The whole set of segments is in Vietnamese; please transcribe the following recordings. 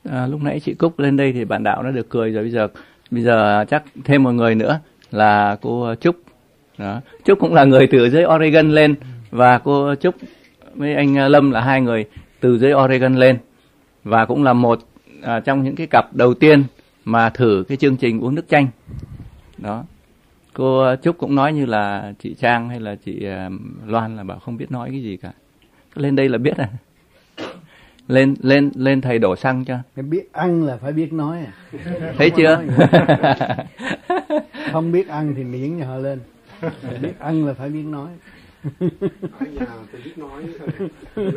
lúc nãy chị Cúc lên đây thì bạn đạo nó được cười rồi, bây giờ chắc thêm một người nữa là cô Trúc. Đó. Trúc cũng là người từ dưới Oregon lên, và cô Trúc với anh Lâm là hai người từ dưới Oregon lên, và cũng là một trong những cái cặp đầu tiên mà thử cái chương trình uống nước chanh. Đó. Cô Trúc cũng nói như là chị Trang hay là chị Loan là bảo không biết nói cái gì cả. Lên đây là biết à. Lên thầy đổ xăng cho. Cái biết ăn là phải biết nói à. Thấy chưa? Không biết ăn thì miễn cho họ lên. Biết ăn là phải biết nói. Ở nhà tôi biết nói thôi.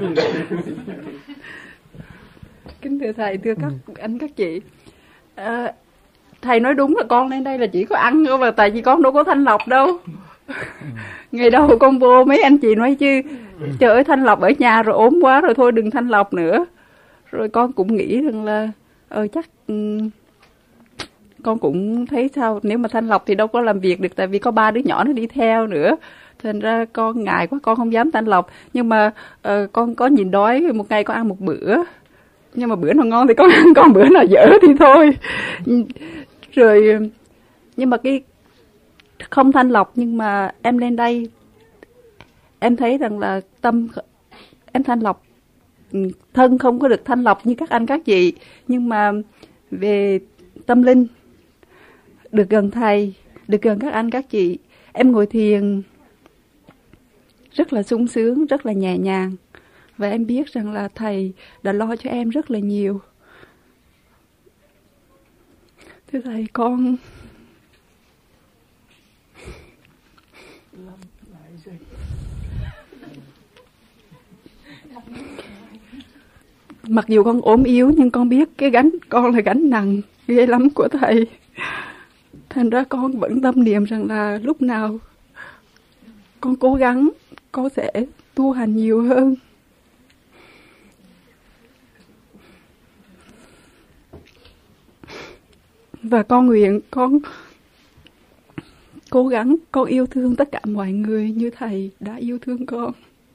Kính thưa thầy, thưa các anh các chị, thầy nói đúng là con lên đây là chỉ có ăn thôi, mà tại vì con đâu có thanh lọc đâu. Ngày đầu con vô mấy anh chị nói chứ trời ơi, thanh lọc ở nhà rồi ốm quá rồi thôi đừng thanh lọc nữa. Rồi con cũng nghĩ rằng là chắc con cũng thấy sao, nếu mà thanh lọc thì đâu có làm việc được, tại vì có 3 đứa nhỏ nó đi theo nữa. Thành ra con ngại quá, con không dám thanh lọc. Nhưng mà con có nhìn đói, một ngày con ăn một bữa. Nhưng mà bữa nào ngon thì con ăn, còn bữa nào dở thì thôi. Rồi, nhưng mà cái không thanh lọc, nhưng mà em lên đây em thấy rằng là tâm em thanh lọc, thân không có được thanh lọc như các anh các chị, nhưng mà về tâm linh được gần thầy, được gần các anh các chị, em ngồi thiền rất là sung sướng, rất là nhẹ nhàng, và em biết rằng là thầy đã lo cho em rất là nhiều. Thưa thầy, con mặc dù con ốm yếu nhưng con biết cái gánh con là gánh nặng ghê lắm của thầy. Thành ra con vẫn tâm niệm rằng là lúc nào con cố gắng, con sẽ tu hành nhiều hơn. Và con nguyện con cố gắng, con yêu thương tất cả mọi người như thầy đã yêu thương con.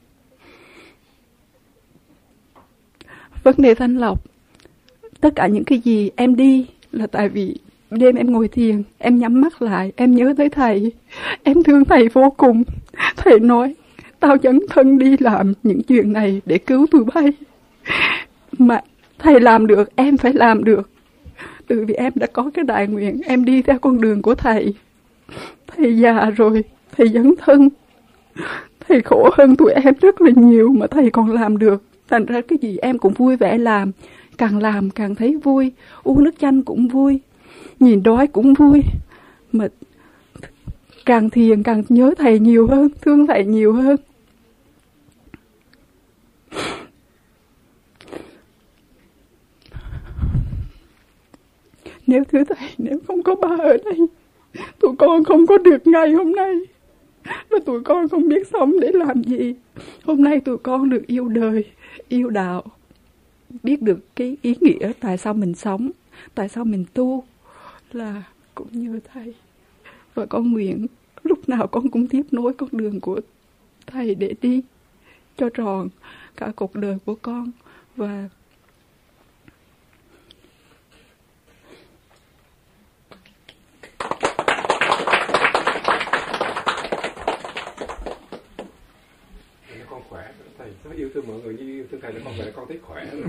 Vấn đề thanh lọc, tất cả những cái gì em đi là tại vì đêm em ngồi thiền, em nhắm mắt lại, em nhớ tới thầy, em thương thầy vô cùng. Thầy nói, tao dấn thân đi làm những chuyện này để cứu tụi bay. Mà thầy làm được, em phải làm được. Từ vì em đã có cái đại nguyện, em đi theo con đường của thầy. Thầy già rồi, thầy dấn thân. Thầy khổ hơn tụi em rất là nhiều mà thầy còn làm được. Thành ra cái gì em cũng vui vẻ làm càng thấy vui. Uống nước chanh cũng vui, nhìn đói cũng vui. Mà càng thiền càng nhớ thầy nhiều hơn, thương thầy nhiều hơn. Nếu thưa thầy, nếu không có ba ở đây, tụi con không có được ngày hôm nay. Và tụi con không biết sống để làm gì. Hôm nay tụi con được yêu đời, yêu đạo, biết được cái ý nghĩa tại sao mình sống, tại sao mình tu, là cũng như thầy. Và con nguyện lúc nào con cũng tiếp nối con đường của thầy để đi cho tròn cả cuộc đời của con. Và con khỏe, thầy rất yêu thương mọi người như yêu thương thầy, là con về con thấy khỏe rồi.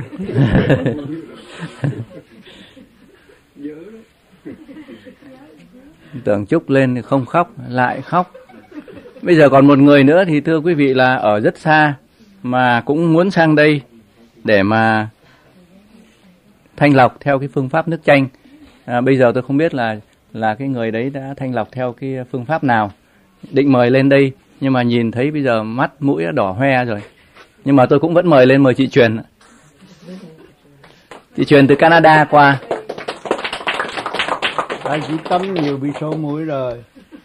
Nhớ đó. Tưởng Trúc lên thì không khóc, lại khóc. Bây giờ còn một người nữa thì thưa quý vị là ở rất xa mà cũng muốn sang đây để mà thanh lọc theo cái phương pháp nước chanh. Bây giờ tôi không biết là cái người đấy đã thanh lọc theo cái phương pháp nào. Định mời lên đây nhưng mà nhìn thấy bây giờ mắt mũi đã đỏ hoe rồi. Nhưng mà tôi cũng vẫn mời lên, mời chị Truyền. Chị Truyền từ Canada qua. Thầy chỉ tắm nhiều bị sổ mũi rồi.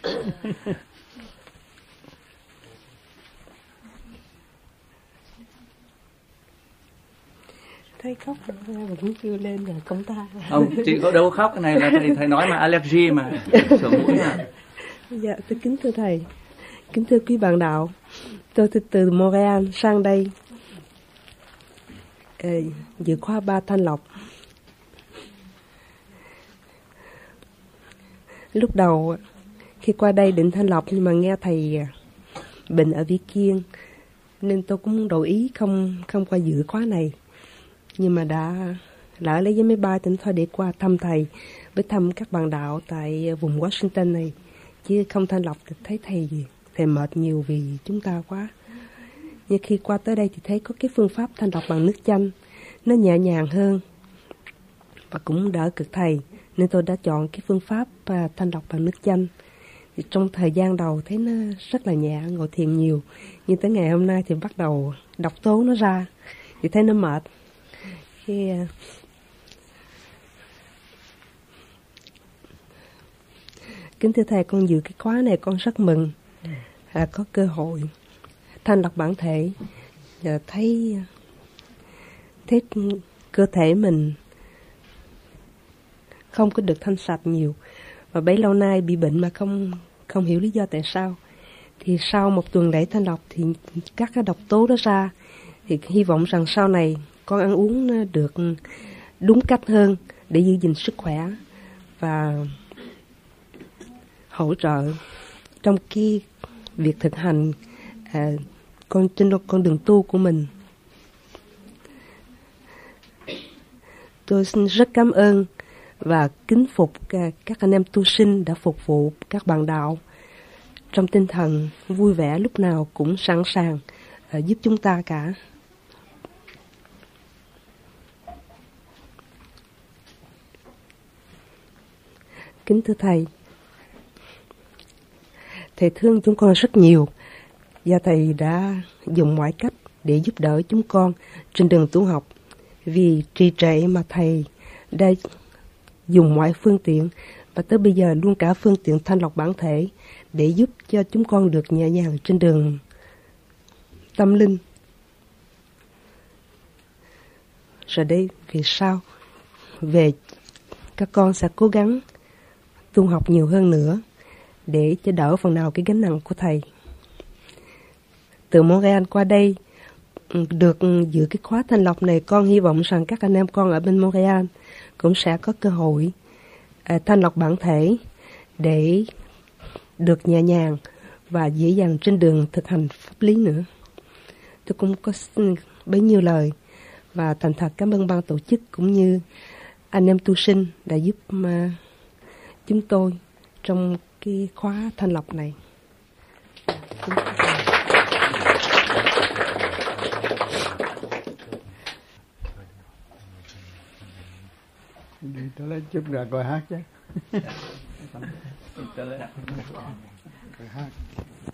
Thấy khóc rồi vẫn chưa lên rồi công ta. Không, chị có đâu khóc, cái này là thầy nói mà allergy mà, sổ mũi mà. Dạ, tôi kính thưa thầy, kính thưa quý bạn đạo, tôi từ Montreal sang đây dự khóa 3 thanh lọc. Lúc đầu khi qua đây định thanh lọc, nhưng mà nghe thầy bệnh ở Vĩ Kiên nên tôi cũng đổi ý không qua dự khóa này. Nhưng mà đã lỡ lấy vé máy bay tỉnh thôi để qua thăm thầy với thăm các bạn đạo tại vùng Washington này, chứ không thanh lọc thì thấy thầy mệt nhiều vì chúng ta quá. Nhưng khi qua tới đây thì thấy có cái phương pháp thanh lọc bằng nước chanh nó nhẹ nhàng hơn và cũng đỡ cực thầy, nên tôi đã chọn cái phương pháp thanh lọc bằng nước chanh. Thì trong thời gian đầu thấy nó rất là nhẹ, ngồi thiền nhiều, nhưng tới ngày hôm nay thì bắt đầu độc tố nó ra thì thấy nó mệt. Kính thưa thầy, con dự cái khóa này con rất mừng có cơ hội thanh lọc bản thể, thấy cơ thể mình không có được thanh sạch nhiều, và bấy lâu nay bị bệnh mà không hiểu lý do tại sao. Thì sau một tuần lễ thanh lọc thì các cái độc tố đó ra, thì hy vọng rằng sau này con ăn uống được đúng cách hơn để giữ gìn sức khỏe và hỗ trợ trong cái việc thực hành trên con đường tu của mình. Tôi xin rất cảm ơn và kính phục các anh em tu sinh đã phục vụ các bạn đạo trong tinh thần vui vẻ, lúc nào cũng sẵn sàng giúp chúng ta cả. Kính thưa thầy, thầy thương chúng con rất nhiều và thầy đã dùng mọi cách để giúp đỡ chúng con trên đường tu học. Vì trì trệ mà thầy đã dùng mọi phương tiện, và tới bây giờ luôn cả phương tiện thanh lọc bản thể để giúp cho chúng con được nhẹ nhàng trên đường tâm linh. Rồi đây vì sao về các con sẽ cố gắng tu học nhiều hơn nữa để cho đỡ phần nào cái gánh nặng của thầy. Từ Montreal qua đây được dự cái khóa thanh lọc này, con hy vọng rằng các anh em con ở bên Montreal cũng sẽ có cơ hội thanh lọc bản thể để được nhẹ nhàng và dễ dàng trên đường thực hành pháp lý nữa. Tôi cũng có bấy nhiêu lời và thành thật cảm ơn ban tổ chức cũng như anh em tu sinh đã giúp chúng tôi trong cái khóa thanh lọc này. Đi tôi lấy chút ra coi hát chứ. Tôi lấy. Coi hát.